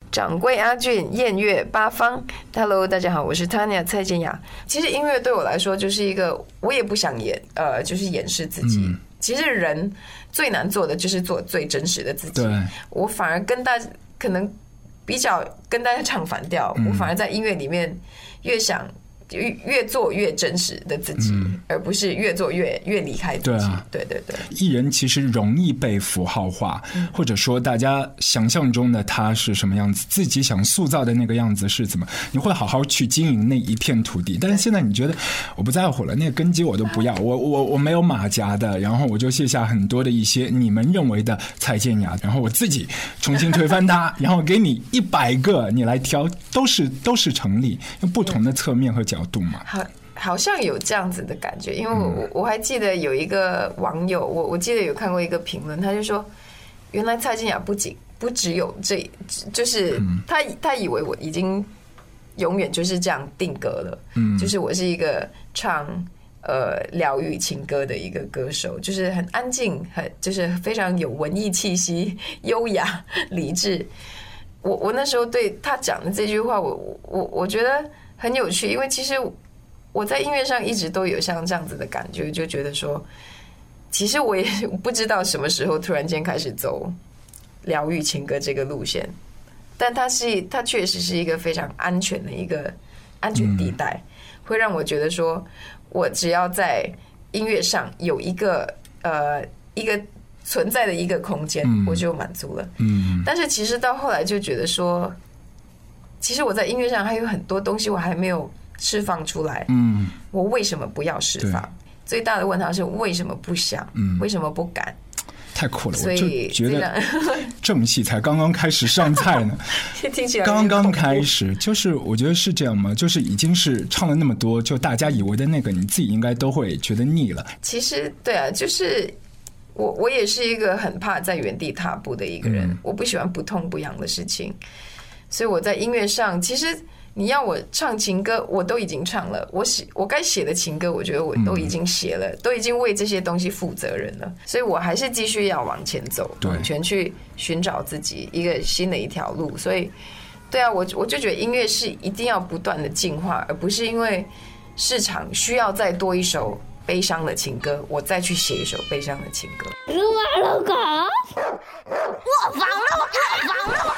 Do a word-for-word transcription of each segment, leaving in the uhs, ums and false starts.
掌柜阿俊，燕乐八方 ，Hello， 大家好，我是 Tanya 蔡健雅。其实音乐对我来说就是一个，我也不想演，呃，就是掩饰自己。嗯、其实人最难做的就是做最真实的自己。我反而跟大家可能比较跟大家唱反调，嗯、我反而在音乐里面越想。越做越真实的自己，嗯、而不是越做越越离开自己。对啊，对对对。 艺人其实容易被符号化，嗯、或者说大家想象中的他是什么样子，自己想塑造的那个样子是怎么，你会好好去经营那一片土地。但是现在你觉得我不在乎了，那个根基我都不要，我我我没有马甲的，然后我就卸下很多的一些你们认为的蔡健雅，然后我自己重新推翻它，然后给你一百个你来挑，都是都是成立，用不同的侧面和角度。 好，好像有这样子的感觉，因为我我还记得有一个网友，我我记得有看过一个评论，他就说，原来蔡健雅不仅不只有这，就是他他以为我已经永远就是这样定格了，嗯，就是我是一个唱呃疗愈情歌的一个歌手，就是很安静，很就是非常有文艺气息，优雅理智。我我那时候对他讲的这句话，我我我觉得。很有趣，因为其实我在音乐上一直都有像这样子的感觉，就觉得说，其实我也不知道什么时候突然间开始走疗愈情歌这个路线，但它是它确实是一个非常安全的一个安全地带，会让我觉得说，我只要在音乐上有一个呃一个存在的一个空间，我就满足了。嗯，但是其实到后来就觉得说。其实我在音乐上还有很多东西我还没有释放出来，嗯，我为什么不要释放？最大的问题是为什么不想？嗯，为什么不敢？ 太酷了，我就觉得正戏才刚刚开始上菜呢， 听起来刚刚开始，就是我觉得是这样吗？就是已经是唱了那么多，就大家以为的那个，你自己应该都会觉得腻了。 其实对啊，就是我我也是一个很怕在原地踏步的一个人，嗯、我不喜欢不痛不痒的事情。所以我在音乐上，其实你要我唱情歌，我都已经唱了。我写我该写的情歌，我觉得我都已经写了，嗯、都已经为这些东西负责任了。所以我还是继续要往前走，往前去寻找自己一个新的一条路。所以，对啊，我我就觉得音乐是一定要不断的进化，而不是因为市场需要再多一首悲伤的情歌，我再去写一首悲伤的情歌。 如果如果我房了，我房了。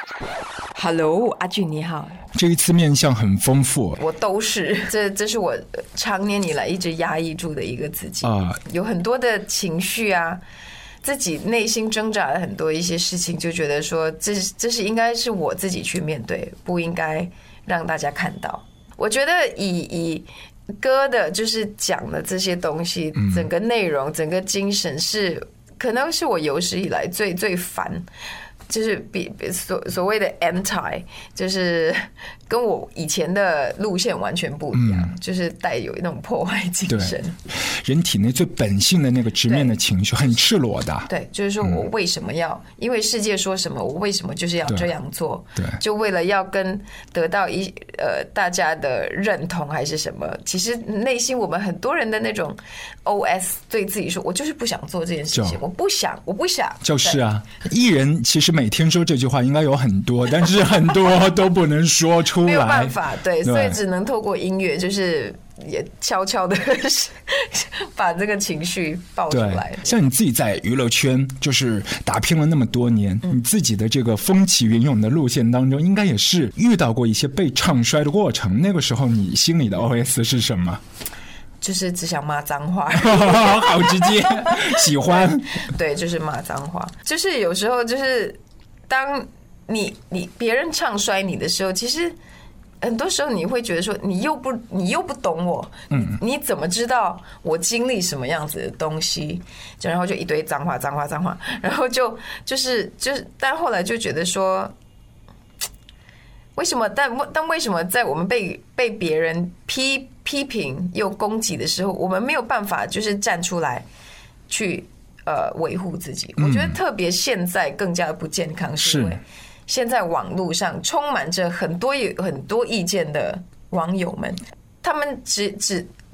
Hello， 阿俊你好。 这一次面向很丰富， 我都是，这这是我长年以来一直压抑住的一个自己啊，有很多的情绪啊，自己内心挣扎了很多一些事情，就觉得说这这是应该是我自己去面对，不应该让大家看到。我觉得以以歌的就是讲的这些东西，整个内容、整个精神是可能是我有史以来最最烦。就是比所所谓的 anti， 就是跟我以前的路线完全不一样，嗯、就是带有那种破坏精神。 人体内最本性的那个直面的情绪，很赤裸的。 对，就是说我为什么要？嗯、因为世界说什么，我为什么就是要这样做？对，对就为了要跟得到一呃大家的认同还是什么？其实内心我们很多人的那种 O S 对自己说，我就是不想做这件事情，我不想，我不想。 就是啊，艺人其实每天说这句话应该有很多，但是很多都不能说出来， 没有办法，对，所以只能透过音乐，就是也悄悄的把这个情绪爆出来。 像你自己在娱乐圈就是打拼了那么多年，嗯、你自己的这个风起云涌的路线当中，应该也是遇到过一些被唱衰的过程。那个时候你心里的 O S 是什么？ 就是只想骂脏话， 好直接，喜欢。 对，就是骂脏话。就是有时候，就是当你你别人唱衰你的时候，其实很多时候你会觉得说，你又不你又不懂我，嗯，你怎么知道我经历什么样子的东西？就然后就一堆脏话，脏话，脏话，然后就就是就是，但后来就觉得说。为什么？但但为什么在我们被被别人批批评又攻击的时候，我们没有办法就是站出来去呃维护自己？我觉得特别现在更加不健康，是因为现在网络上充满着很多有很多意见的网友们，他们只只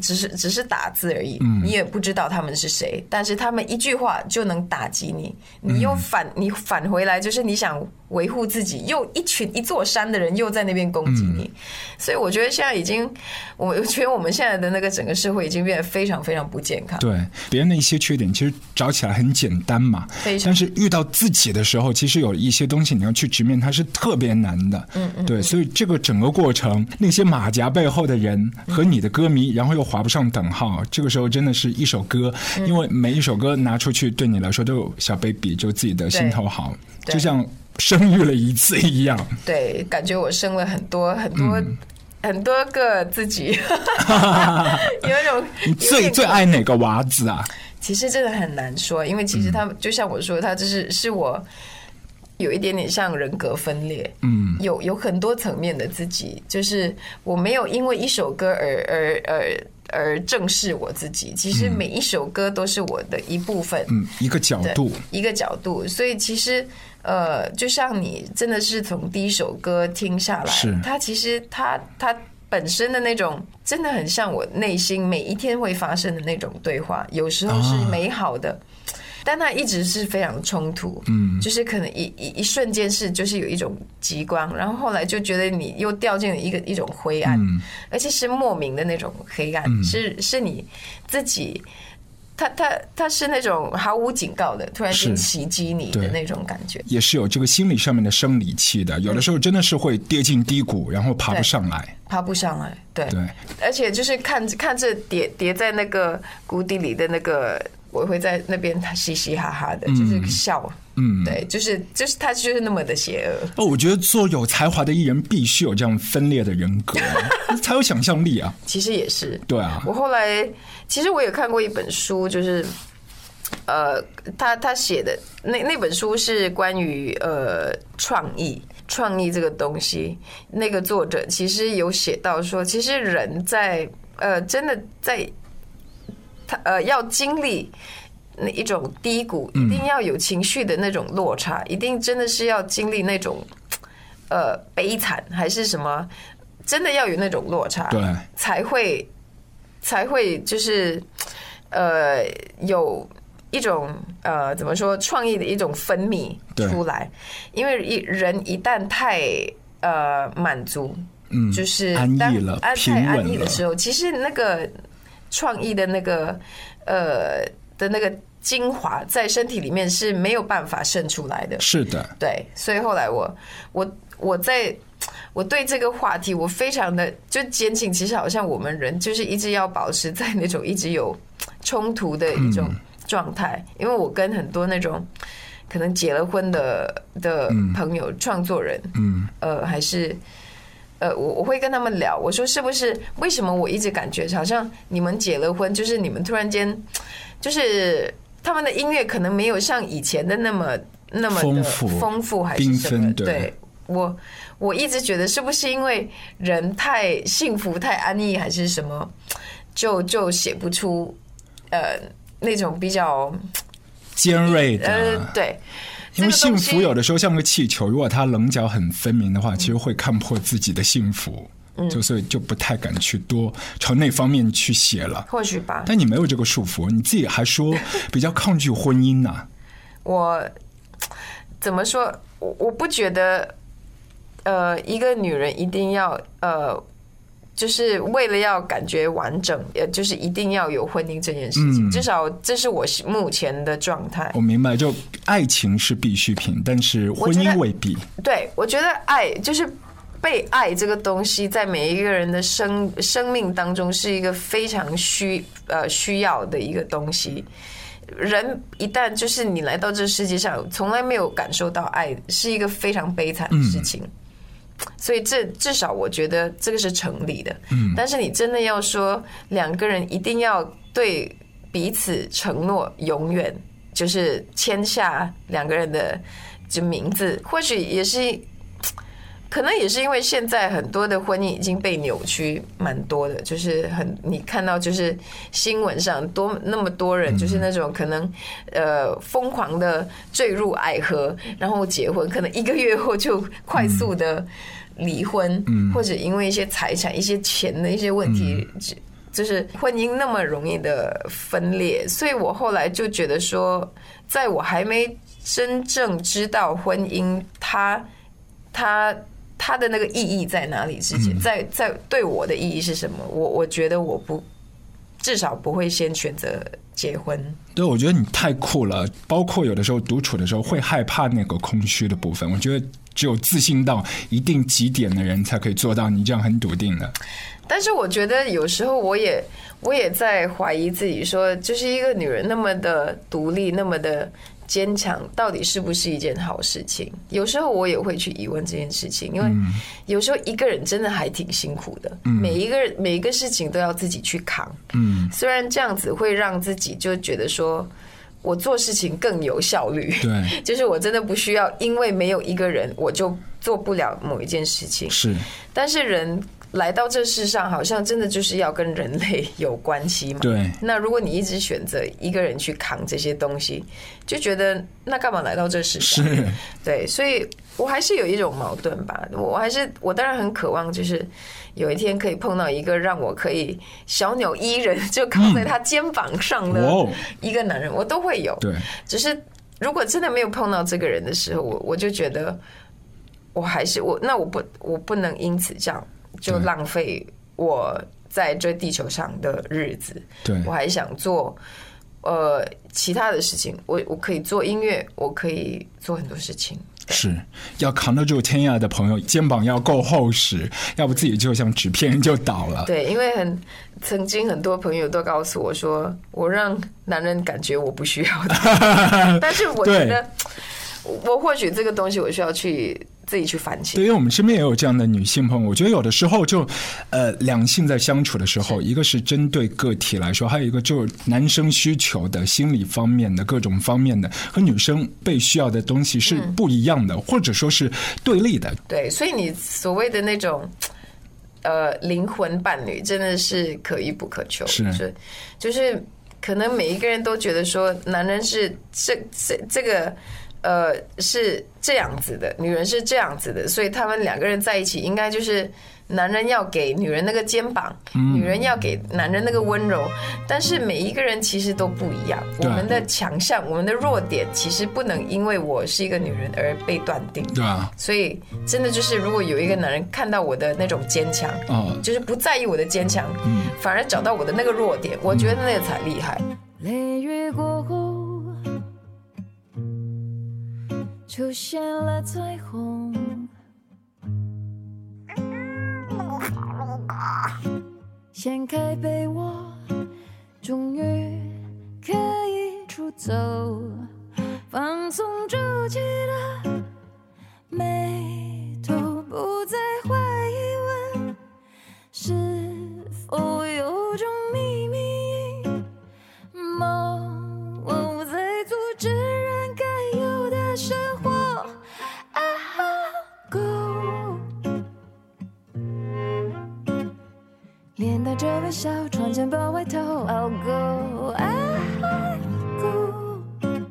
只是只是打字而已，你也不知道他们是谁，但是他们一句话就能打击你，你又反你返回来，就是你想维护自己，又一群一座山的人又在那边攻击你，所以我觉得现在已经，我觉得我们现在的那个整个社会已经变得非常非常不健康。 对，别人的一些缺点其实找起来很简单嘛，但是遇到自己的时候，其实有一些东西你要去直面，它是特别难的。嗯嗯，对，所以这个整个过程，那些马甲背后的人和你的歌迷，然后又划不上等号，这个时候真的是一首歌，因为每一首歌拿出去对你来说都有小 baby， 就自己的心头好，就像生育了一次一样。 对，感觉我生了很多很多、嗯、很多个自己，有一种你最最爱哪个娃子啊？ 其实真的很难说，因为其实他、嗯、就像我说，他就是是我有一点点像人格分裂，嗯，有有很多层面的自己，就是我没有因为一首歌而而而而正视我自己，其实每一首歌都是我的一部分， 嗯，一个角度， 一个角度，所以其实呃，就像你真的是从第一首歌听下来，它其实它它本身的那种真的很像我内心每一天会发生的那种对话，有时候是美好的。啊，但它一直是非常冲突，嗯，就是可能一一一瞬间是就是有一种极光，然后后来就觉得你又掉进了一个一种灰暗，嗯，而且是莫名的那种黑暗，嗯，是是你自己，它它它是那种毫无警告的，突然间袭击你的那种感觉， 也是有这个心理上面的生理期的，有的时候真的是会跌进低谷，然后爬不上来， 爬不上来，对对，而且就是看看着跌跌在那个谷底里的那个。我会在那边嘻嘻哈哈的，就是笑，嗯，对，就是就是他就是那么的邪恶。 哦，我觉得做有才华的艺人必须有这样分裂的人格，才有想象力啊。 其实也是， 对啊。 我后来其实我也看过一本书，就是呃，他他写的那那本书是关于呃创意。创意这个东西，那个作者其实有写到说，其实人在呃真的在。呃，要经历那一种低谷，一定要有情绪的那种落差，一定真的是要经历那种呃悲惨，还是什么，真的要有那种落差，对，才会才会就是呃有一种呃怎么说创意的一种分泌出来，因为一人一旦太呃满足，嗯，就是安逸了， 太安逸的时候，其实那个。创意的那个呃的那个精华在身体里面是没有办法渗出来的， 是的， 对，所以后来我我我在我对这个话题我非常的就坚信，其实好像我们人就是一直要保持在那种一直有冲突的一种状态，嗯，因为我跟很多那种可能结了婚的的朋友，创作人，嗯，呃，还是。呃，我我会跟他们聊，我说是不是为什么我一直感觉好像你们结了婚，就是你们突然间，就是他们的音乐可能没有像以前的那么那么的丰富，还是什么？对，我我一直觉得是不是因为人太幸福、太安逸，还是什么，就就写不出呃那种比较尖锐的， 呃，对。 因为幸福有的时候像个气球，如果它棱角很分明的话，其实会看破自己的幸福，就所以就不太敢去多朝那方面去写了。 或许吧。 但你没有这个束缚，你自己还说比较抗拒婚姻呢，啊。 我怎么说？我我不觉得，呃，一个女人一定要呃。就是为了要感觉完整，呃，就是一定要有婚姻这件事情，嗯，至少这是我目前的状态。 我明白，就爱情是必需品，但是婚姻未必。 对，我觉得爱就是被爱这个东西，在每一个人的生生命当中是一个非常需呃需要的一个东西。人一旦就是你来到这世界上，从来没有感受到爱，是一个非常悲惨的事情。嗯，所以这至少我觉得这个是成立的，嗯，但是你真的要说两个人一定要对彼此承诺永远就是签下两个人的就名字，或许也是可能也是因为现在很多的婚姻已经被扭曲蛮多的，就是很你看到就是新闻上多那么多人就是那种可能呃疯狂的坠入爱河，然后结婚，可能一个月后就快速的离婚，或者因为一些财产、一些钱的一些问题就是婚姻那么容易的分裂，所以我后来就觉得说，在我还没真正知道婚姻它它它的那个意义在哪里之前，在在对我的意义是什么，我我觉得我不至少不会先选择结婚。 对，我觉得你太酷了，包括有的时候独处的时候会害怕那个空虚的部分，我觉得只有自信到一定极点的人才可以做到你这样很笃定的。 但是我觉得有时候我也我也在怀疑自己，说就是一个女人那么的独立，那么的坚强，到底是不是一件好事情？有时候我也会去疑问这件事情，因为有时候一个人真的还挺辛苦的，每一个每一个事情都要自己去扛。嗯，虽然这样子会让自己就觉得说，我做事情更有效率。 对， 就是我真的不需要因为没有一个人我就做不了某一件事情。 是， 但是人来到这世上，好像真的就是要跟人类有关系嘛。 对。 那如果你一直选择一个人去扛这些东西，就觉得那干嘛来到这世上？ 是。 对，所以我还是有一种矛盾吧。我还是我当然很渴望，就是有一天可以碰到一个让我可以小鸟依人，就靠在他肩膀上的一个男人，我都会有。 对。 只是如果真的没有碰到这个人的时候，我我就觉得我还是我，那我不我不能因此这样就浪费我在这地球上的日子。 对， 我还想做呃其他的事情，我我可以做音乐，我可以做很多事情。 是要扛得住天涯的朋友，肩膀要够厚实，要不自己就像纸片人就倒了。 对，因为很曾经很多朋友都告诉我说，我让男人感觉我不需要的，但是我觉得我或许这个东西我需要去自己去反省。 对，因为我们身边也有这样的女性朋友，我觉得有的时候就呃两性在相处的时候，一个是针对个体来说，还有一个就是男生需求的心理方面的各种方面的和女生被需要的东西是不一样的，嗯、或者说是对立的。 对，所以你所谓的那种呃灵魂伴侣真的是可遇不可求。 是， 就是就是可能每一个人都觉得说男人是这这这个呃是这样子的，女人是这样子的，所以他们两个人在一起应该就是男人要给女人那个肩膀，嗯、女人要给男人那个温柔，但是每一个人其实都不一样，我们的强项我们的弱点其实不能因为我是一个女人而被断定。 对啊， 所以真的就是如果有一个男人看到我的那种坚强，哦、就是不在意我的坚强，嗯、反而找到我的那个弱点，我觉得那个才厉害。 雷雨过后出现了彩虹，掀开被窝，终于可以出走，放纵皱起的眉头，不再怀疑问是否有种秘密梦，我在阻止人该有的生活。脸带着微笑，穿件薄外套 I'll go, I'll go,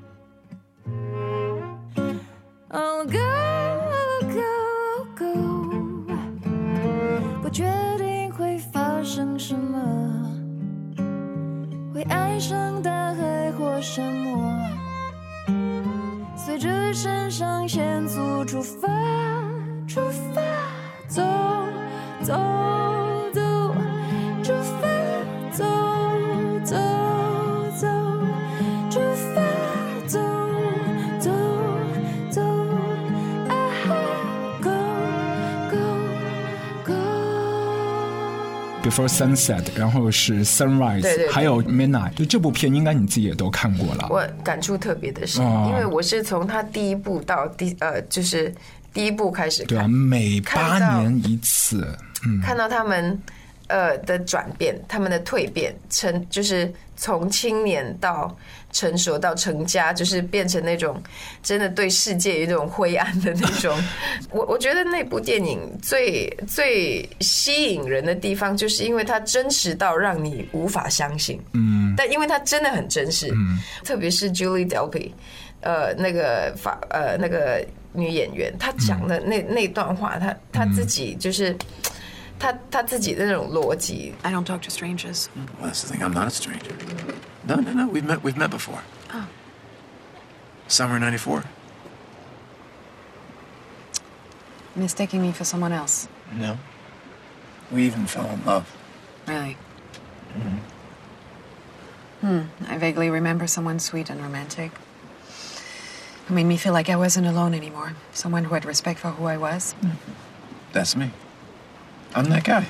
I'll go, go, go. 不确定会发生什么，会爱上大海或沙漠，随着肾上腺素出发，出发，走，走。出发，走走走，出发，走走走 ，I'll go go go。 Before Sunset， 然后是 Sunrise， 对对对， 还有 Midnight， 就这部片应该你自己也都看过了。 我感触特别的深，哦、因为我是从他第一部到第呃，就是第一部开始看， 对啊，每八年一次， 嗯，看到他们。呃的转变，他们的蜕变，成就是从青年到成熟到成家，就是变成那种真的对世界有一种灰暗的那种。我我觉得那部电影最最吸引人的地方，就是因为它真实到让你无法相信。嗯，但因为它真的很真实，嗯，特别是 Julie Delpy， 呃，那个法呃那个女演员，她讲的那那段话，她她自己就是。 他他自己的那种逻辑。 I don't talk to strangers. Well, that's the thing. I'm not a stranger. No, no, no. We've met. We've met before. Oh. Summer ninety-four. Mistaking me for someone else. No. We even fell in love. Really? Hmm. I vaguely remember someone sweet and romantic who made me feel like I wasn't alone anymore. Someone who had respect for who I was. That's me. I'm that guy.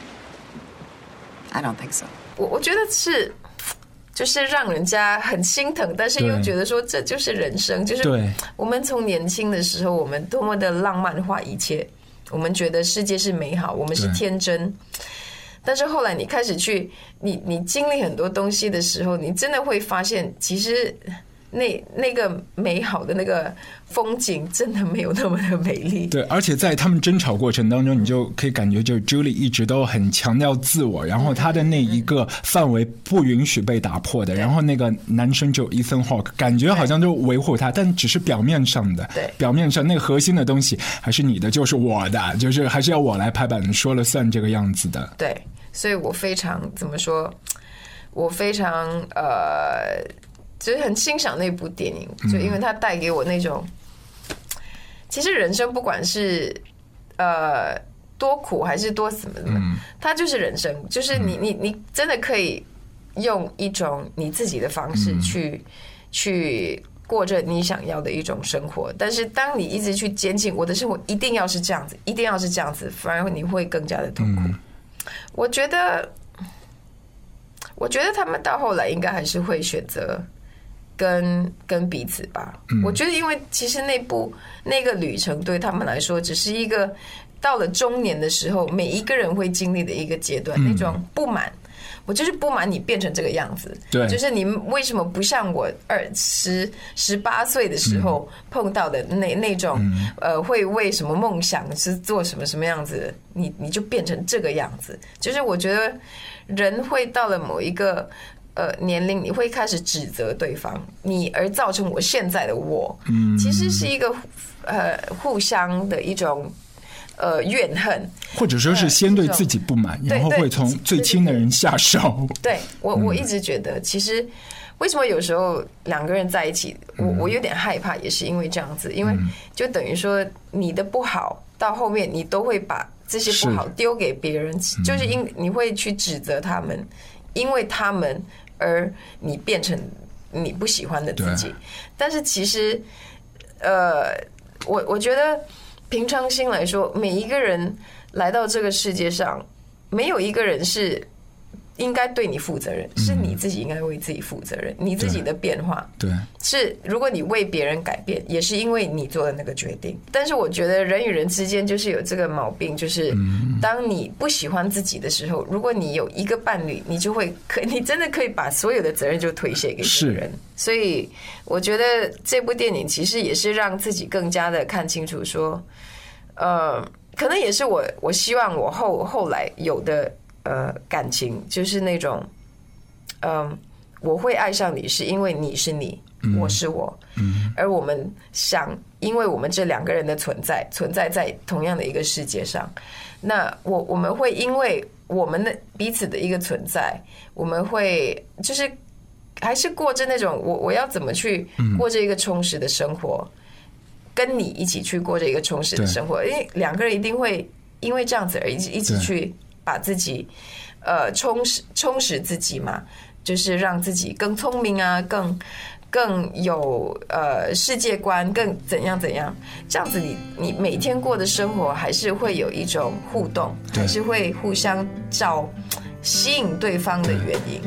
I don't think so. 我我觉得是，就是让人家很心疼，但是又觉得说这就是人生，就是我们从年轻的时候，我们多么的浪漫化一切，我们觉得世界是美好，我们是天真。但是后来你开始去，你你经历很多东西的时候，你真的会发现，其实那那个美好的那个风景真的没有那么的美丽。 对，而且在他们争吵过程当中，你就可以感觉就是 Julie 一直都很强调自我，然后他的那一个范围不允许被打破的，然后那个男生就 Ethan Hawke 感觉好像就维护他，但只是表面上的， 对， 表面上那个核心的东西还是你的就是我的，就是还是要我来拍板说了算这个样子的。 对，所以我非常怎么说，我非常呃就是很欣赏那部电影，就因为它带给我那种，其实人生不管是呃多苦还是多什么的，它就是人生，就是你你你真的可以用一种你自己的方式去去过着你想要的一种生活。但是当你一直去坚信我的生活一定要是这样子，一定要是这样子，反而你会更加的痛苦。我觉得，我觉得他们到后来应该还是会选择。跟跟彼此吧，嗯、我觉得，因为其实那部那个旅程对他们来说，只是一个到了中年的时候，每一个人会经历的一个阶段，嗯、那种不满。我就是不满你变成这个样子， 对， 就是你为什么不像我二十十八岁的时候碰到的那那种、嗯、呃，会为什么梦想是做什么什么样子，你你就变成这个样子。就是我觉得人会到了某一个。呃，年龄你会开始指责对方，你而造成我现在的我，嗯，其实是一个呃互相的一种呃怨恨， 或者说是先对自己不满，呃、然后会从最亲的人下手。 对我，我一直觉得，其实为什么有时候两个人在一起，我我有点害怕，也是因为这样子，因为就等于说你的不好到后面，你都会把这些不好丢给别人，就是因你会去指责他们。因为他们而你变成你不喜欢的自己，但是其实，呃，我我觉得平常心来说，每一个人来到这个世界上，没有一个人是应该对你负责任，是你自己应该为自己负责任。你自己的变化， 对， 是如果你为别人改变，也是因为你做的那个决定。但是我觉得人与人之间就是有这个毛病，就是当你不喜欢自己的时候，如果你有一个伴侣，你就会可你真的可以把所有的责任就推卸给别人。所以我觉得这部电影其实也是让自己更加的看清楚说，呃，可能也是我我希望我后后来有的。呃，感情就是那种，嗯、呃，我会爱上你，是因为你是你，嗯、我是我，嗯，而我们想，因为我们这两个人的存在，存在在同样的一个世界上，那我我们会因为我们的彼此的一个存在，我们会就是还是过着那种我我要怎么去过着一个充实的生活，嗯、跟你一起去过着一个充实的生活，因为两个人一定会因为这样子而一直一直去。把自己，呃，充实充实自己嘛，就是让自己更聪明啊，更更有呃世界观，更怎样怎样，这样子你你每天过的生活还是会有一种互动，还是会互相找吸引对方的原因。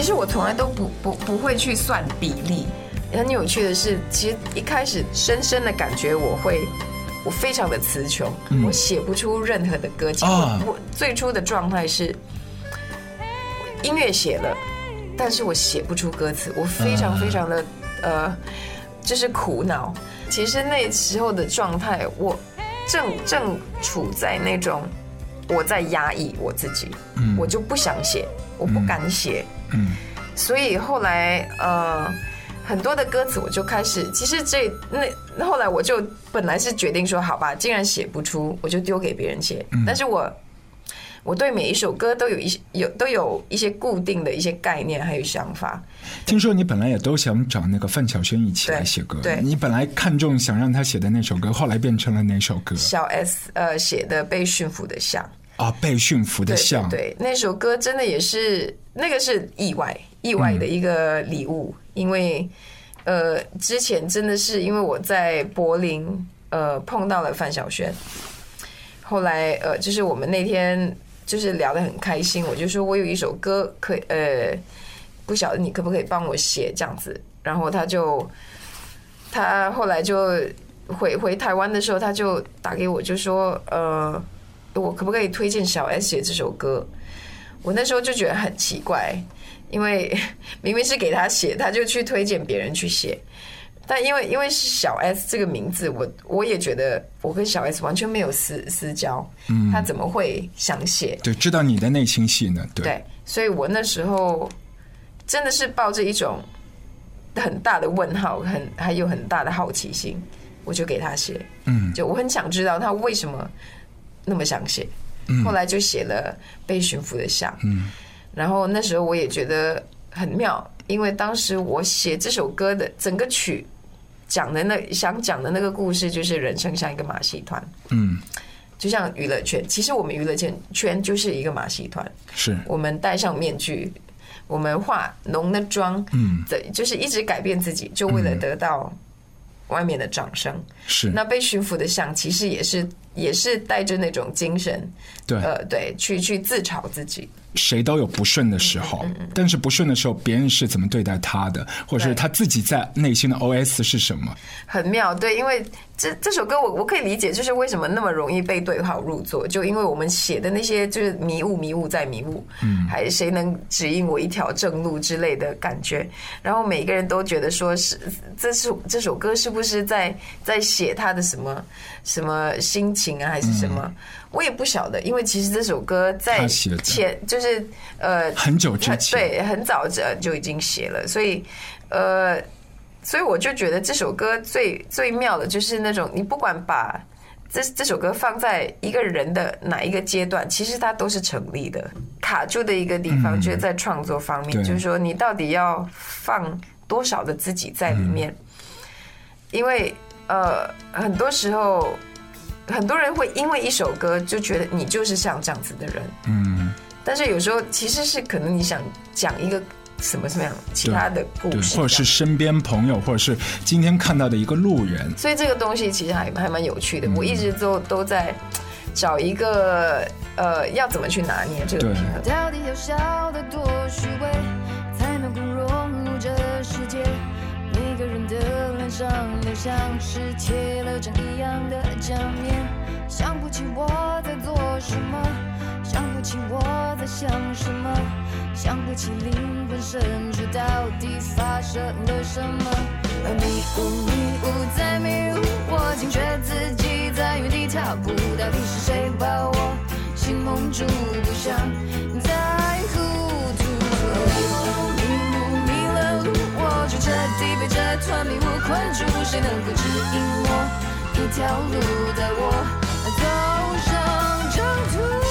实我从来都不不不会去算比例。很有趣的是，其实一开始深深的感觉我会。我非常的词穷，嗯、我写不出任何的歌。其实 我,、啊、我最初的状态是，音乐写了，但是我写不出歌词，我非常非常的、嗯、呃，就是苦恼。其实那时候的状态，我正正处在那种我在压抑我自己，嗯、我就不想写，我不敢写，嗯嗯、所以后来呃。很多的歌词我就开始，其实这那后来我就本来是决定说，好吧，既然写不出，我就丢给别人写。嗯、但是我我对每一首歌都有一些有都有一些固定的一些概念还有想法。 听说你本来也都想找那个范晓萱一起来写歌， 对， 你本来看中想让他写的那首歌，后来变成了哪首歌？ 小 S 呃写的《被驯服的象》 啊，被驯服的象， 对, 对, 对，那首歌真的也是那个是意外意外的一个礼物。嗯因为，呃，之前真的是因为我在柏林，呃，碰到了范晓萱，后来，呃，就是我们那天就是聊得很开心，我就说我有一首歌可以，呃，不晓得你可不可以帮我写这样子，然后他就，他后来就回回台湾的时候，他就打给我，就说，呃，我可不可以推荐小 S 写这首歌？我那时候就觉得很奇怪。因为明明是给他写，他就去推荐别人去写，但因为因为是小 S 这个名字，我我也觉得我跟小 S 完全没有私私交，嗯，他怎么会想写？ 对，知道你的内心戏呢？对， 对，所以我那时候真的是抱着一种很大的问号，很还有很大的好奇心，我就给他写，嗯，就我很想知道他为什么那么想写，嗯，后来就写了《被驯服的象》，嗯。然后那时候我也觉得很妙，因为当时我写这首歌的整个曲讲的那想讲的那个故事，就是人生像一个马戏团，嗯，就像娱乐圈，其实我们娱乐圈圈就是一个马戏团， 是我们戴上面具，我们化浓的妆，嗯，就是一直改变自己，就为了得到外面的掌声。 是那被驯服的象，其实也是也是带着那种精神， 对， 呃，对，去去自嘲自己。 谁都有不顺的时候，嗯嗯嗯，但是不顺的时候，别人是怎么对待他的，或者是他自己在内心的 O S 是什么？ 很妙，对，因为这这首歌我我可以理解，就是为什么那么容易被对号入座，就因为我们写的那些就是迷雾迷雾再迷雾，嗯，还谁能指引我一条正路之类的感觉，然后每个人都觉得说是这是这首歌是不是在在写他的什么什么心情啊，还是什么？嗯，我也不晓得，因为其实这首歌在前就是呃很久之前， 对，很早就已经写了，所以呃，所以我就觉得这首歌最最妙的就是那种你不管把这这首歌放在一个人的哪一个阶段，其实它都是成立的。卡住的一个地方就是在创作方面，嗯，就是说你到底要放多少的自己在里面，嗯，因为呃很多时候。很多人会因为一首歌就觉得你就是像这样子的人，嗯，但是有时候其实是可能你想讲一个什么什么样其他的故事， 或者是身边朋友，或者是今天看到的一个路人， 所以这个东西其实还还蛮有趣的。嗯，我一直都都在找一个呃，要怎么去拿捏这个平衡。 到底要笑得多虚伪，才能够融入这世界？每个人的脸上都像是贴了张一样的假面，想不起我在做什么，想不起我在想什么，想不起灵魂深处到底发生了什么。而迷雾迷雾在迷雾，我惊觉自己在原地踏步，到底是谁把我心蒙住，不想再糊涂。迷雾迷了路，我就彻底被这团迷雾困住，谁能够指引我一条路，带我走上征途。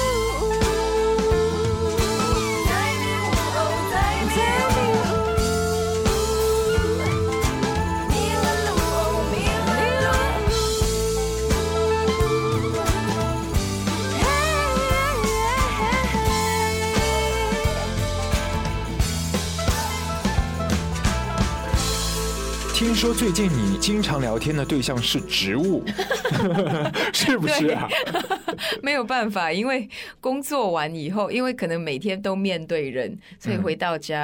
在迷雾，哦，在迷雾，迷了路，哦，迷了路。 听说最近你经常聊天的对象是植物，是不是啊？ 没有办法，因为工作完以后，因为可能每天都面对人，所以回到家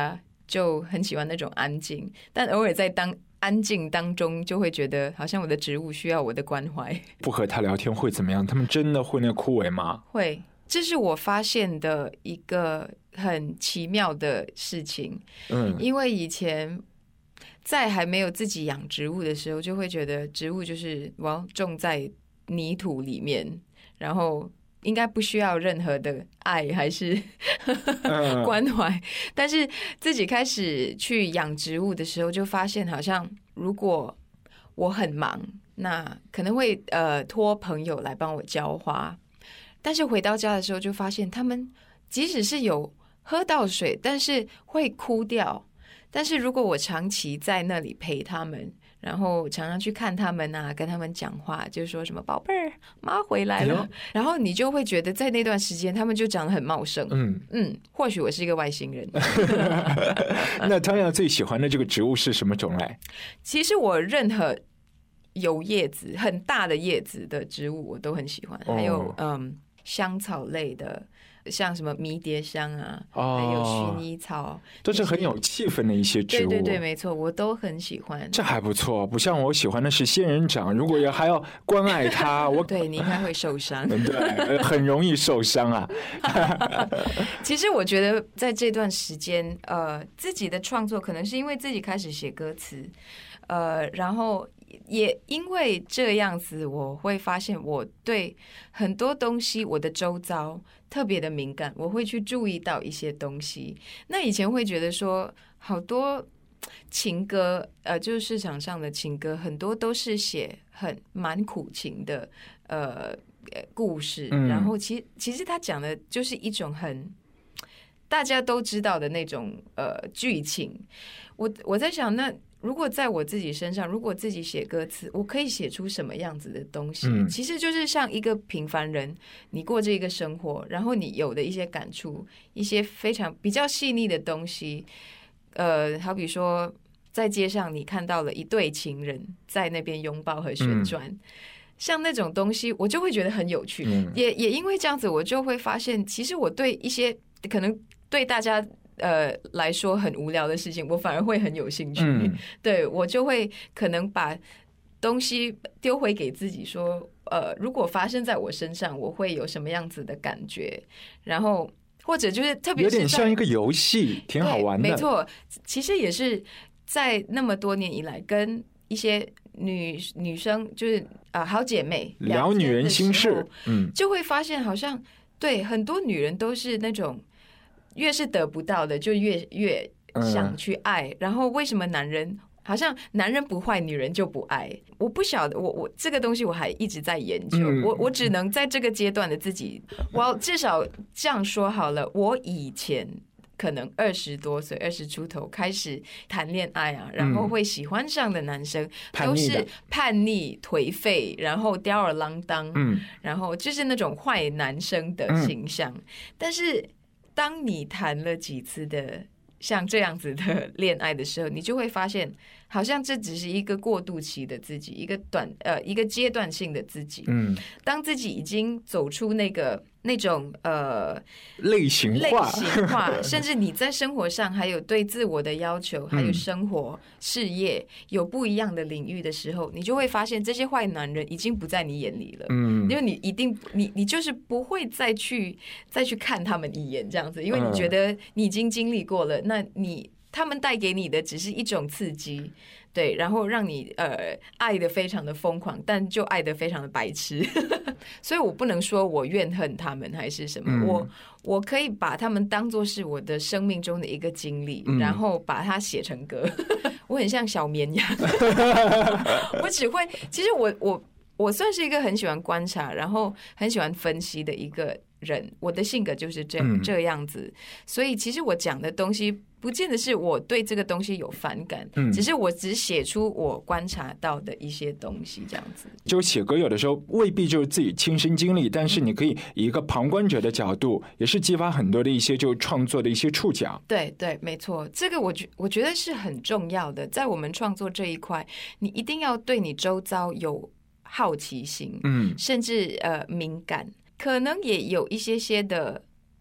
就很喜欢那种安静，但偶尔在当安静当中就会觉得好像我的植物需要我的关怀。 不和他聊天会怎么样？他们真的会那枯萎吗？ 会，这是我发现的一个很奇妙的事情。嗯，因为以前在还没有自己养植物的时候，就会觉得植物就是我种在泥土里面，然后应该不需要任何的爱还是关怀，但是自己开始去养植物的时候，就发现好像如果我很忙，那可能会呃托朋友来帮我浇花，但是回到家的时候就发现他们即使是有喝到水，但是会枯掉。但是如果我长期在那里陪他们，然后常常去看他们啊，跟他们讲话，就说什么宝贝儿，妈回来了、哎，然后你就会觉得在那段时间他们就长得很茂盛。嗯嗯，或许我是一个外星人。 那汤雅最喜欢的这个植物是什么种类？ 其实我任何有叶子很大的叶子的植物我都很喜欢，还有、哦、嗯香草类的。像什么迷迭香啊、哦、还有薰衣草， 都是很有气氛的一些植物。 对对对，没错，我都很喜欢。 这还不错，不像我喜欢的是仙人掌，如果还要关爱它，我对你应该会受伤。 对，很容易受伤啊。 其实我觉得在这段时间，呃，自己的创作可能是因为自己开始写歌词，呃，然后。也因为这样子，我会发现我对很多东西，我的周遭特别的敏感，我会去注意到一些东西。那以前会觉得说，好多情歌，呃，就是市场上的情歌，很多都是写很蛮苦情的呃故事，嗯、然后其其实他讲的就是一种很大家都知道的那种呃剧情。我我在想那。如果在我自己身上，如果自己写歌词，我可以写出什么样子的东西？嗯、其实就是像一个平凡人，你过这一个生活，然后你有的一些感触，一些非常比较细腻的东西。呃，好比说，在街上你看到了一对情人在那边拥抱和旋转，嗯、像那种东西，我就会觉得很有趣。嗯、也也因为这样子，我就会发现，其实我对一些可能对大家。呃，来说很无聊的事情，我反而会很有兴趣。嗯、对我就会可能把东西丢回给自己说，呃，如果发生在我身上，我会有什么样子的感觉？然后或者就是特别是有点像一个游戏，挺好玩的。 没错，其实也是在那么多年以来，跟一些女女生就是啊、呃、好姐妹聊女人心事， 嗯，就会发现好像对很多女人都是那种。越是得不到的，就越越想去爱。嗯、然后为什么男人好像男人不坏，女人就不爱？我不晓得，我我这个东西我还一直在研究。嗯、我我只能在这个阶段的自己，我至少这样说好了。我以前可能二十多岁、二十出头开始谈恋爱啊，然后会喜欢上的男生、嗯、都是叛逆、颓废，然后吊儿郎当，嗯，然后就是那种坏男生的形象，嗯、但是。当你谈了几次的像这样子的恋爱的时候，你就会发现，好像这只是一个过渡期的自己，一个短呃一个阶段性的自己。嗯，当自己已经走出那个那种呃类型化、 类型化，甚至你在生活上还有对自我的要求，还有生活、嗯、事业有不一样的领域的时候，你就会发现这些坏男人已经不在你眼里了。嗯，因为你一定你你就是不会再去再去看他们一眼这样子，因为你觉得你已经经历过了，那你。他们带给你的只是一种刺激，对，然后让你呃爱得非常的疯狂，但就爱得非常的白痴，所以我不能说我怨恨他们还是什么，嗯、我我可以把他们当作是我的生命中的一个经历，嗯、然后把它写成歌。我很像小绵羊，我只会，其实我我我算是一个很喜欢观察，然后很喜欢分析的一个人，我的性格就是这样、嗯、这样子，所以其实我讲的东西。不见得是我对这个东西有反感，嗯，只是我只写出我观察到的一些东西，这样子。 就写歌有的时候未必就是自己亲身经历，但是你可以以一个旁观者的角度，也是激发很多的一些就创作的一些触角。 对对，没错，这个我觉我觉得是很重要的，在我们创作这一块，你一定要对你周遭有好奇心，嗯，甚至呃敏感，可能也有一些些的。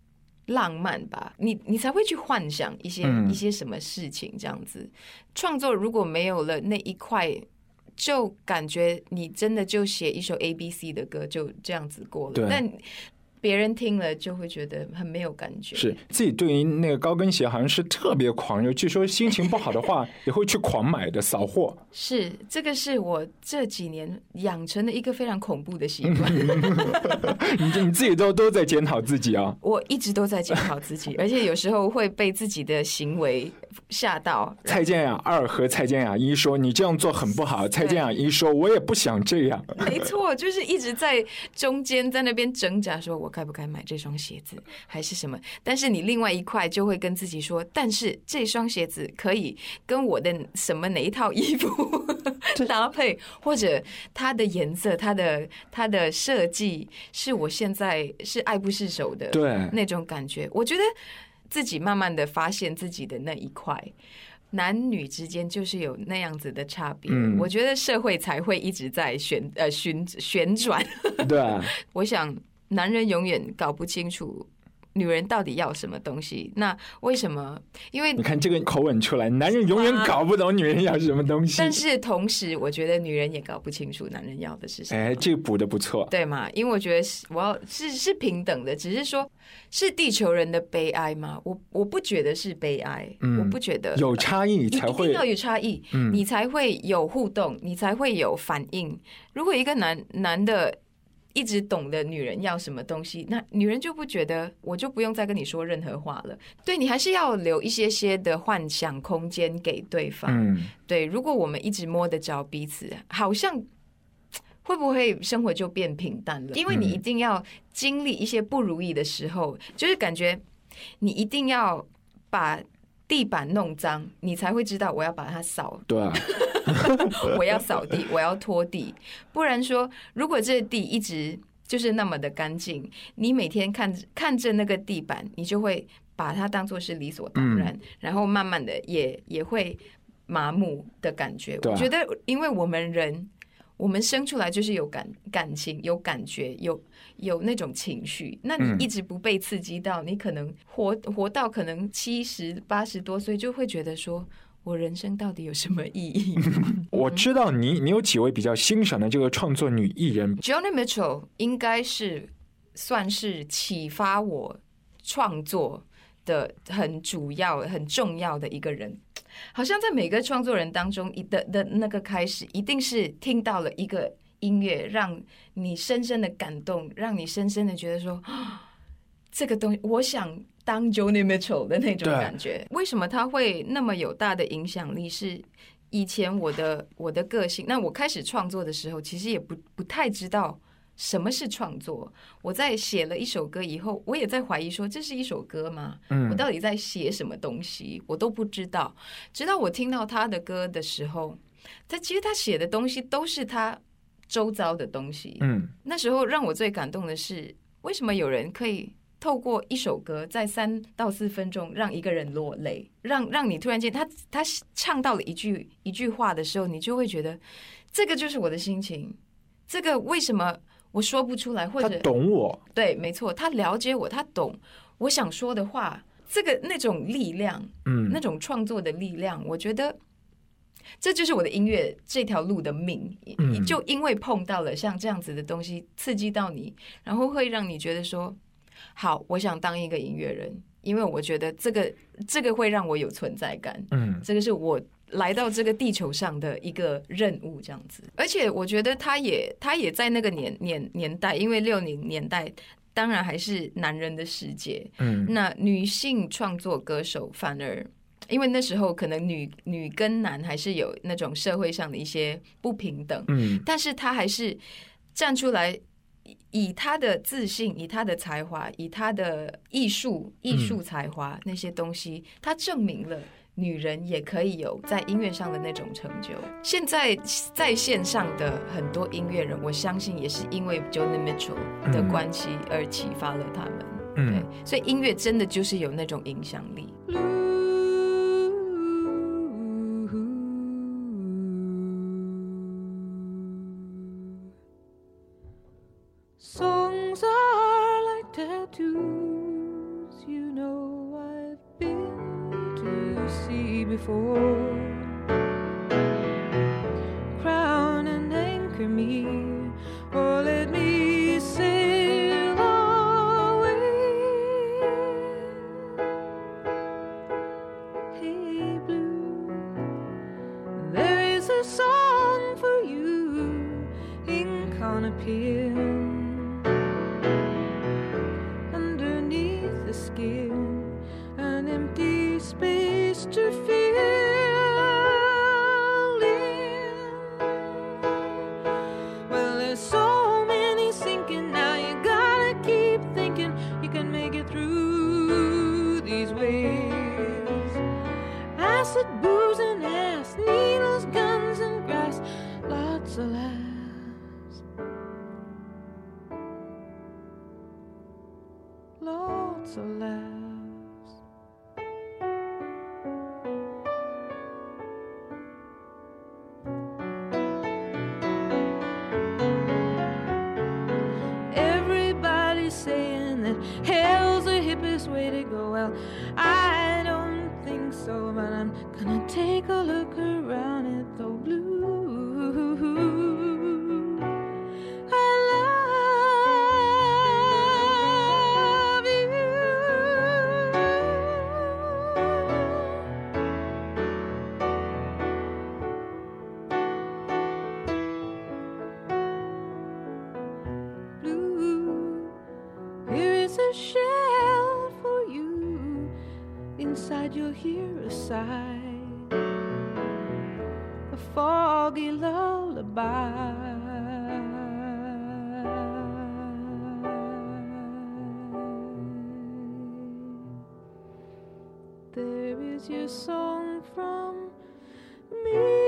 浪漫吧，你你才会去幻想一些、嗯、一些什么事情这样子。创作如果没有了那一块，就感觉你真的就写一首 A B C 的歌就这样子过了，但别人听了就会觉得很没有感觉。 是自己对于那个高跟鞋好像是特别狂热，据说心情不好的话也会去狂买的扫货。 是，这个是我这几年养成的一个非常恐怖的习惯。 你你自己都都在检讨自己啊？ 我一直都在检讨自己，而且有时候会被自己的行为吓到。 蔡健雅二和蔡健雅一说你这样做很不好，蔡健雅一说我也不想这样。 没错，就是一直在中间在那边挣扎，说我该不该买这双鞋子还是什么，但是你另外一块就会跟自己说，但是这双鞋子可以跟我的什么哪一套衣服搭配，或者它的颜色它的它的设计是我现在是爱不释手的那种感觉。我觉得自己慢慢的发现自己的那一块，男女之间就是有那样子的差别、嗯、我觉得社会才会一直在旋呃旋旋转。 对， 我想男人永远搞不清楚女人到底要什么东西。那为什么？因为你看这个口吻出来，男人永远搞不懂女人要什么东西。 但是同时，我觉得女人也搞不清楚男人要的是什么。 哎，这个补的不错， 对嘛？因为我觉得我要是是平等的，只是说是地球人的悲哀吗？我我不觉得是悲哀，嗯、我不觉得有差异才会一定要有差异、嗯，你才会有互动，你才会有反应。如果一个男男的一直懂得女人要什么东西，那女人就不觉得，我就不用再跟你说任何话了。对，你还是要留一些些的幻想空间给对方。嗯，对，如果我们一直摸得着彼此，好像会不会生活就变平淡了？因为你一定要经历一些不如意的时候，就是感觉你一定要把地板弄脏，你才会知道我要把它扫。 对啊。 我要扫地，我要拖地，不然说，如果这地一直就是那么的干净，你每天看看着那个地板，你就会把它当作是理所当然，嗯、然后慢慢的也也会麻木的感觉。我觉得，因为我们人，我们生出来就是有感感情、有感觉、有有那种情绪。那你一直不被刺激到，你可能活活到可能七十八十多岁，就会觉得说，我人生到底有什么意义？ 我知道你你有几位比较欣赏的这个创作女艺人。 Joni Mitchell 应该是算是启发我创作的很主要很重要的一个人。好像在每个创作人当中 的, 的那个开始一定是听到了一个音乐让你深深的感动，让你深深的觉得说这个东西我想当 Joni Mitchell 的那种感觉。为什么他会那么有大的影响力？是以前我的我的个性，那我开始创作的时候，其实也不不太知道什么是创作。我在写了一首歌以后，我也在怀疑说，这是一首歌吗？嗯，我到底在写什么东西？我都不知道。直到我听到他的歌的时候，他其实他写的东西都是他周遭的东西。嗯，那时候让我最感动的是，为什么有人可以透过一首歌在三到四分钟让一个人落泪，让让你突然间他他唱到了一句一句话的时候，你就会觉得这个就是我的心情，这个为什么我说不出来，或者他懂我。 对，没错，他了解我，他懂我想说的话。这个那种力量，嗯，那种创作的力量，我觉得这就是我的音乐这条路的命。嗯，就因为碰到了像这样子的东西，刺激到你，然后会让你觉得说，好，我想当一个音乐人，因为我觉得这个这个会让我有存在感。嗯，这个是我来到这个地球上的一个任务，这样子。而且我觉得他也他也在那个年年年代，因为六零年代当然还是男人的世界。嗯，那女性创作歌手反而因为那时候可能女女跟男还是有那种社会上的一些不平等。嗯，但是他还是站出来，以他的自信，以他的才华，以他的艺术艺术才华那些东西，他证明了女人也可以有在音乐上的那种成就。现在在线上的很多音乐人，我相信也是因为 Joni Mitchell 的关系而启发了他们。嗯，对，所以音乐真的就是有那种影响力。 Songs are like tattoos, you before. Crown and anchor me, or let me sail away. Hey blue, there is a song for you, ink on a pen, underneath the skin, an empty space to fill in. Well, there's so many sinking now, you gotta keep thinking you can make it through these waves. Acid, booze, and ass, needles, guns, and grass, lots of laughs, lots of laughs. Everybody's saying that hell's the hippest way to go. Well, I don't think so, but I'm gonna take a look around it though. Blue, I love you. Blue, here is a shell for you. Inside you'll hear a sigh, a foggy lullaby. There is your song from me.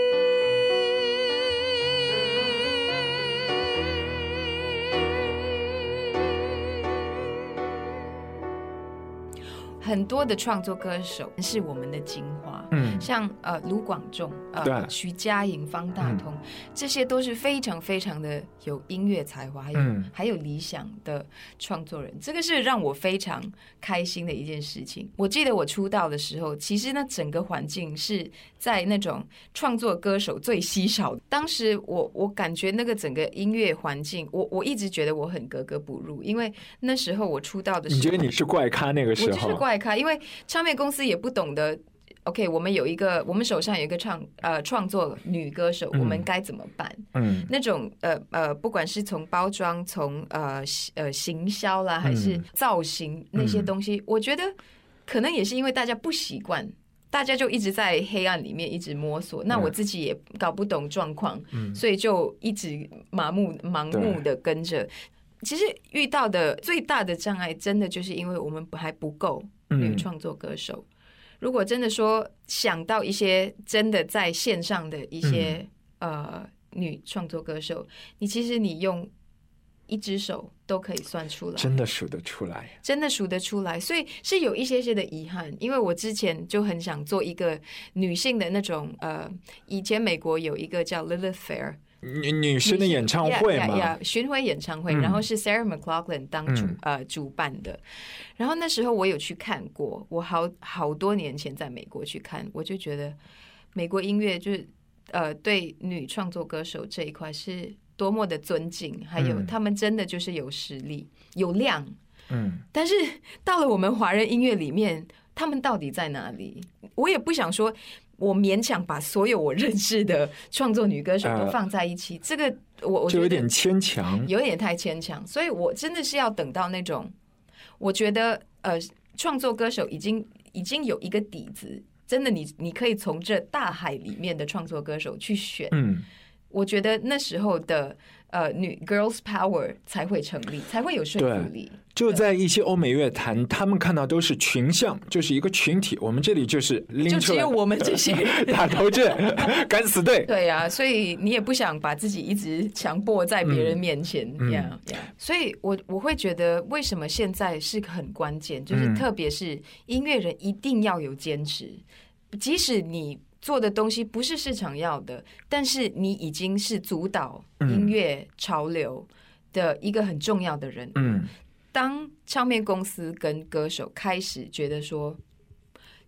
很多的创作歌手是我们的精华， 嗯， 像呃卢广仲、呃徐佳莹、方大同、嗯，这些都是非常非常的有音乐才华，还有、嗯、还有理想的创作人，这个是让我非常开心的一件事情。我记得我出道的时候，其实那整个环境是在那种创作歌手最稀少的。当时我我感觉那个整个音乐环境，我我一直觉得我很格格不入，因为那时候我出道的时候， 你觉得你是怪咖那个时候？ 我就是怪咖，因为唱片公司也不懂得。OK， 我们有一个，我们手上有一个创呃创作女歌手，我们该怎么办？嗯，那种呃呃，不管是从包装、从呃呃行销啦，还是造型、嗯、那些东西，我觉得可能也是因为大家不习惯，大家就一直在黑暗里面一直摸索。那我自己也搞不懂状况、嗯，所以就一直麻木盲目的跟着。其实遇到的最大的障碍，真的就是因为我们还不够女创作歌手。嗯，如果真的说想到一些真的在线上的一些、嗯、呃女创作歌手，你其实你用一只手都可以算出来， 真的数得出来， 真的数得出来，所以是有一些些的遗憾。因为我之前就很想做一个女性的那种呃，以前美国有一个叫 Lilith Fair。 女女生的演唱会嘛 yeah, yeah, yeah, 巡回演唱会、嗯、然后是 Sarah McLachlan 当主、嗯呃、主办的。然后那时候我有去看过，我好好多年前在美国去看，我就觉得美国音乐就是呃对女创作歌手这一块是多么的尊敬，还有他们真的就是有实力有量。嗯，但是到了我们华人音乐里面，他们到底在哪里？我也不想说我勉强把所有我认识的创作女歌手都放在一起，呃、这个我我觉得就有点牵强， 有点太牵强。所以我真的是要等到那种，我觉得呃，创作歌手已经已经有一个底子，真的你你可以从这大海里面的创作歌手去选。嗯，我觉得那时候的呃女 girls power 才会成立，才会有说服力。 就在一些欧美乐坛，他们看到都是群像，就是一个群体。我们这里就是拎出来， 就只有我们这些人打头阵，敢死队。 对呀、啊，所以你也不想把自己一直强迫在别人面前。嗯 yeah, yeah. 所以我我会觉得，为什么现在是很关键，就是特别是音乐人一定要有坚持，即使你做的东西不是市场要的，但是你已经是主导音乐潮流的一个很重要的人。嗯，当唱片公司跟歌手开始觉得说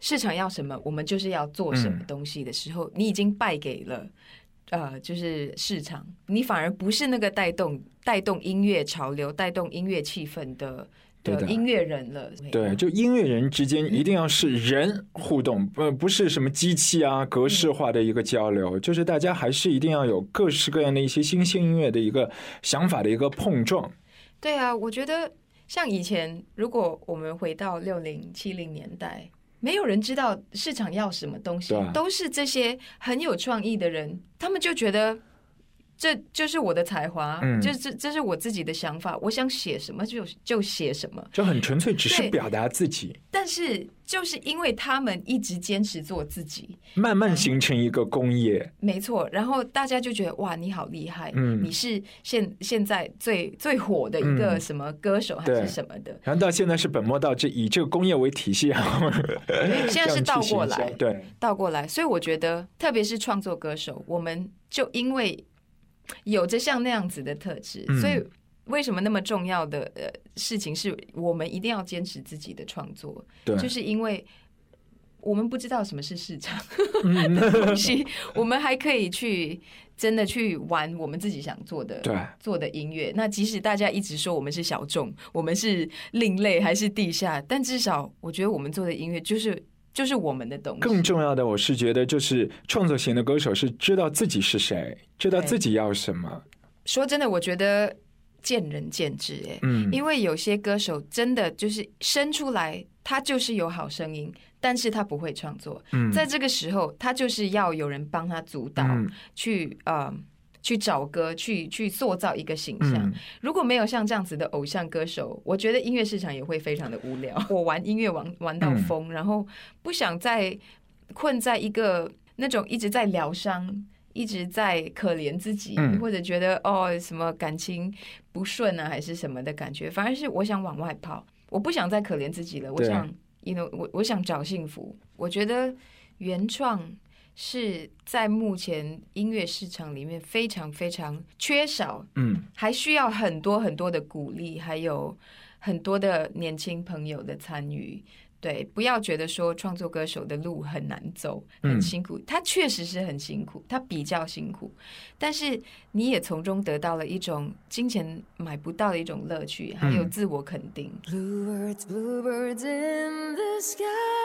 市场要什么，我们就是要做什么东西的时候，嗯、你已经败给了呃，就是市场，你反而不是那个带动带动音乐潮流、带动音乐气氛的。的音乐人了， 对，就音乐人之间一定要是人互动，呃，不是什么机器啊、格式化的一个交流，嗯、就是大家还是一定要有各式各样的一些新兴音乐的一个想法的一个碰撞。 对啊，我觉得像以前，如果我们回到六零七零年代，没有人知道市场要什么东西，都是这些很有创意的人，他们就觉得。这就是我的才华，嗯、这这这是我自己的想法，我想写什么就就写什么， 就很纯粹，只是表达自己。 但是就是因为他们一直坚持做自己， 慢慢形成一个工业， 没错。然后大家就觉得哇，你好厉害，嗯、你是现现在最最火的一个什么歌手、嗯、还是什么的。 然后到现在是本末倒置，以这个工业为体系，然后对，现在是倒过来， 对， 倒过来。所以我觉得，特别是创作歌手，我们就因为。有着像那样子的特质，嗯、所以为什么那么重要的呃事情是我们一定要坚持自己的创作？对，就是因为我们不知道什么是市场的东西，我们还可以去真的去玩我们自己想做的做的音乐。那即使大家一直说我们是小众，我们是另类还是地下，但至少我觉得我们做的音乐就是。就是我们的东西。 更重要的，我是觉得，就是创作型的歌手是知道自己是谁，知道自己要什么。 说真的，我觉得见仁见智，哎，嗯，因为有些歌手真的就是生出来，他就是有好声音，但是他不会创作。嗯，在这个时候，他就是要有人帮他主导，嗯、去呃。去找歌，去去塑造一个形象。嗯、如果没有像这样子的偶像歌手，我觉得音乐市场也会非常的无聊。我玩音乐玩玩到疯，嗯、然后不想再困在一个那种一直在疗伤、一直在可怜自己，嗯、或者觉得哦什么感情不顺啊，还是什么的感觉。反而是我想往外跑，我不想再可怜自己了。我想，因为我我想找幸福。我觉得原创。是在目前音乐市场里面非常非常缺少，嗯，还需要很多很多的鼓励，还有很多的年轻朋友的参与。对，不要觉得说创作歌手的路很难走，很辛苦，他确实是很辛苦，他比较辛苦，但是你也从中得到了一种金钱买不到的一种乐趣，还有自我肯定。Bluebirds, bluebirds in the sky.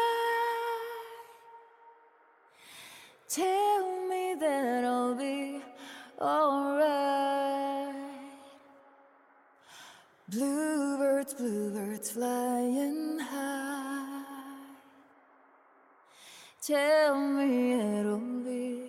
Tell me that I'll be alright. Bluebirds, bluebirds flying high. Tell me it'll be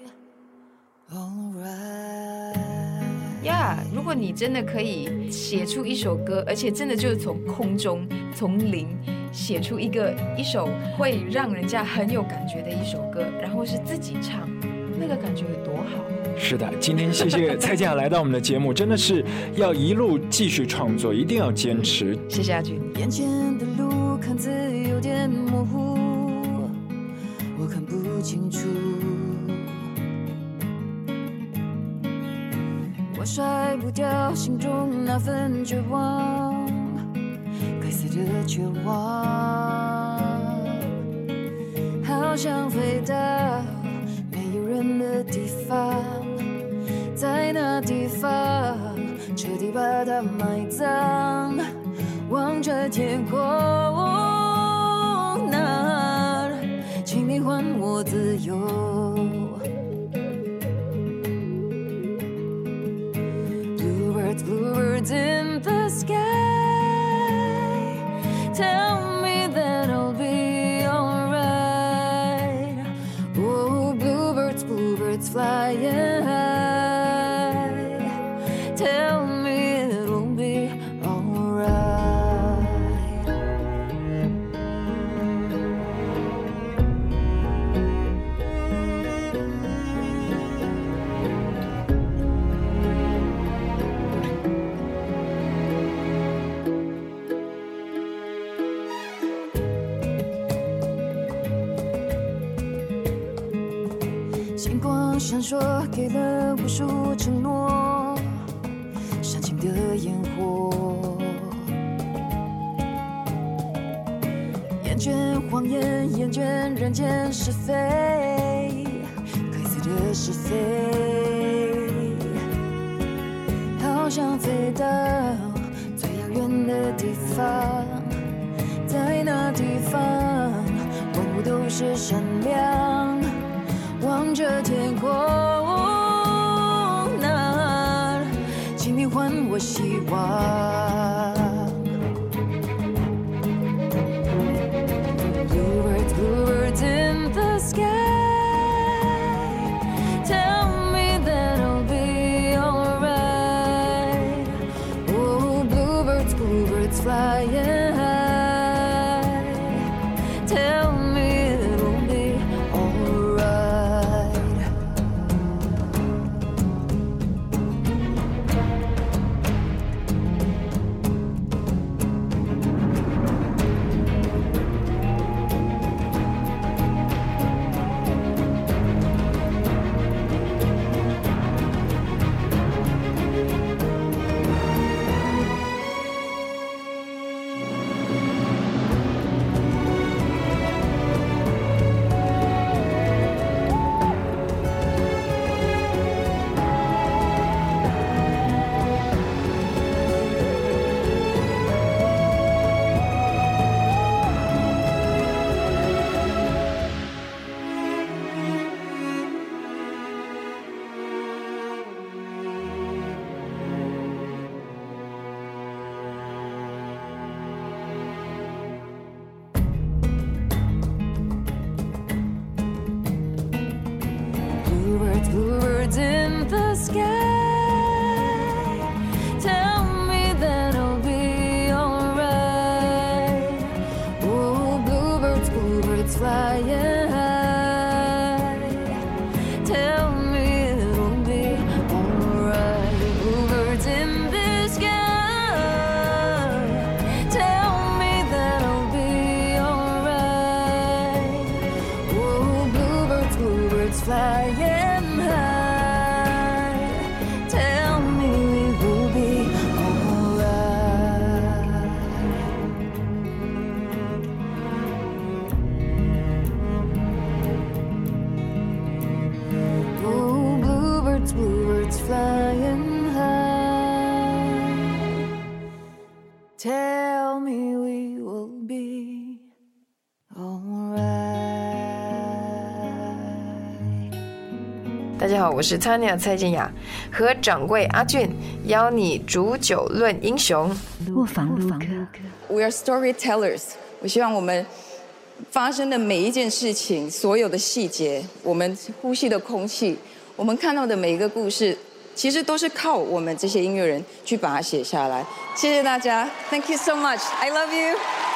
alright. Yeah, 如果你真的可以写出一首歌，而且真的就是从空中从零写出一个一首会让人家很有感觉的一首歌，然后是自己唱，那个感觉有多好。 是的，今天谢谢蔡健雅来到我们的节目，真的是要一路继续创作，一定要坚持。 谢谢阿君。 眼前的路看似有点模糊，我看不清楚，我甩不掉心中那份绝望，该死的绝望，好想飞到没有人的地方，在那地方彻底把它埋葬，望着天空那儿，请你还我自由。Bluebirds, bluebirds in the sky, tell me that I'll be alright. Oh, bluebirds, bluebirds flying high, tell me it'll be alright.星光闪烁，给了无数承诺，煽情的烟火，眼倦谎言，厌倦人间是非，该死的是非，好想飞到最遥远的地方，在那地方万物都是闪亮，望着天空那，请你还我希望。Bluebirds, bluebirds in the sky, tell me that I'll be alright. Oh, bluebirds, bluebirds flying high, tell me it'll be alright. Bluebirds, bluebirds in the sky, tell me that I'll be alright. Oh, bluebirds, bluebirds flying high, tell me it'll be alright. Bluebirds in the sky, tell me that I'll be alright. Oh, bluebirds, bluebirds flying bluebirds flying high, tell me we will be alright. 大家好，我是 Tanya 蔡健雅，和掌柜阿俊邀你煮酒论英雄。 卧房录歌 We are storytellers。我希望我们发生的每一件事情，所有的细节，我们呼吸的空气，我们看到的每一个故事，其实都是靠我们这些音乐人去把它写下来。谢谢大家 ，Thank you so much. I love you.